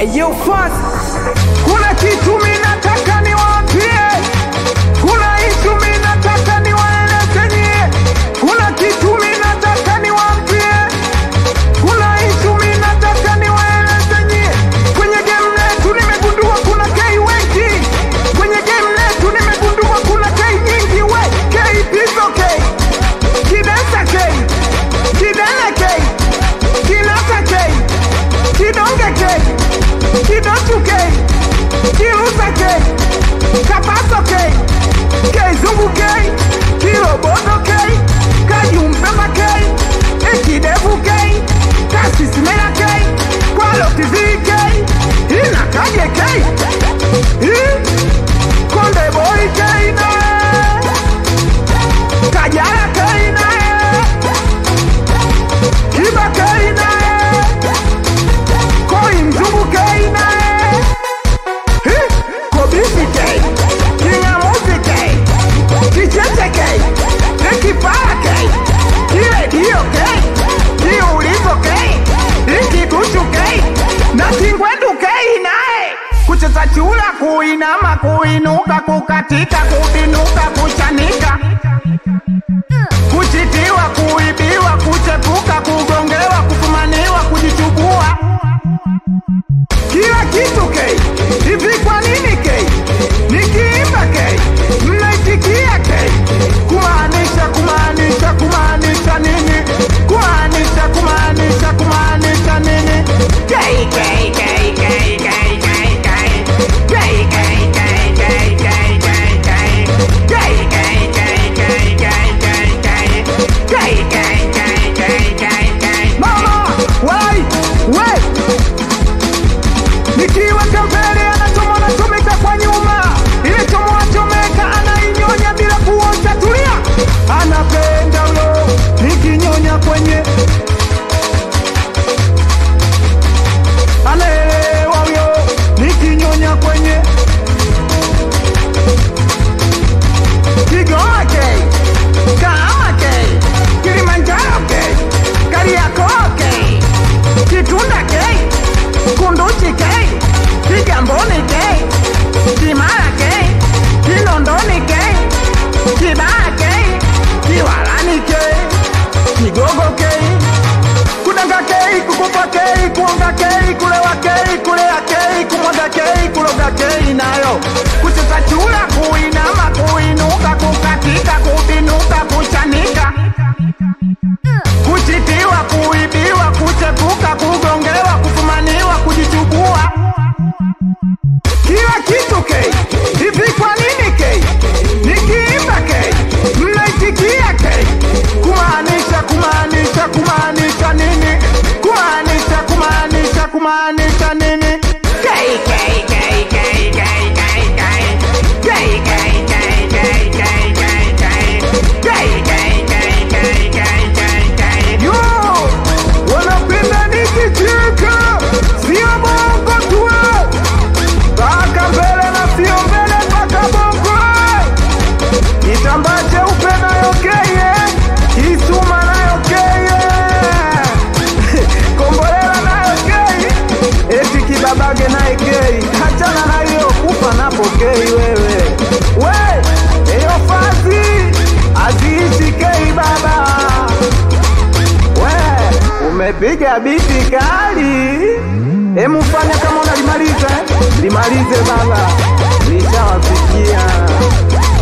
Yo fast, kuna kitu mimi nataka niwaambie, kuna kitu mimi nataka niwaeleze nyie, kuna kitu mimi nataka niwaambie, kuna kitu mimi nataka niwaeleze nyie. Kwenye game letu nimegundua kuna K wengi, kwenye game letu nimegundua kuna K nyingi we. K pizo K, Kidesa K, Kidele K, Kinata K, Kidonge K, Kidochu K, Kirusa K, Kapaso K, Kizungu K, Kiroboto K, Kajumpepa K, Ekidevu K, Kasisimena K, Kwalo TV K, Inakaje K, Konde Boy K na Kajara K na Kiba K na Koi Mzungu K na Kobisi K, Kingamuzi K, Kicheche K, Ekipara K, Kiredio K, Kiulizo K, Ikikuchu K, na Kingwendu K nae. Kucheza chula, kuinama, kuinuka, kukatika, kubinuka, kuchanika, kuchitiwa, kuibiwa, kuchepuka, kugongewa, kufumaniwa, kujichubua, kila kitu K. Hivi kwa nini K? Nikiimba K, mnaitikia K. Kumaanisha, kumaanisha, kumaanisha nini? Kumaanisha, kumaanisha, kumaanisha nini? K, K, K, K, K, K, K. K, K, K, K, K, K, K. K, K, K, K, K, K, K. K, K, K, K, K, K. Mama, wait, wait. Nikiwa kampere anachoma anachomeka kwa nyuma, ile chomoa chomeka anainyonya bila kuosha. Tulia, anapenda ulo nikinyonya kwenye, anaelewa uyo nikinyonya kwenye Kigoma K, Kahama K, Kilimanjaro K, Kariakoo K, Kitunda K, Kunduchi K, Kigamboni K, Kimara K, Kinondoni K, Kibaha K, Kiwalani K, Kigogo K, Kudanga K, kukupa K, kuonga K, kulewa K, kulea K, kumwaga K, kuloga K nayo. Kucheza chula, kuinama, kuinuka, kukatika, kubinuka, kuchanika, kuchitiwa, kuibiwa, kuchepuka, kugongewa, kufumaniwa, kujichubua, kila kitu K. Hivi kwa nini K? Nikiimba K, mnaitikia K. Kumaanisha, kumaanisha, kumaanisha nini? Kumaanisha, kumaanisha, kumaanisha nini? K, K, K, K, K, K, K. K, K, K, K, K, K, K. K, K, K, K, K, K, K. Yo, wanapenda nikicheka, sio bongo tu. Baka mbele na sio mbele baka bongo. Kitambaa cheupe nayo keye, Kisuma nayo keye, Kombolela nayo keye, eti Kibabage nayo keye. Hachana na hiyo kufa napo keye wewe. We, eyo fazi, aziishi keye baba. We, umepiga biti kali. Emu fanya kama unalimaliza, limalize baba, nishawafikia.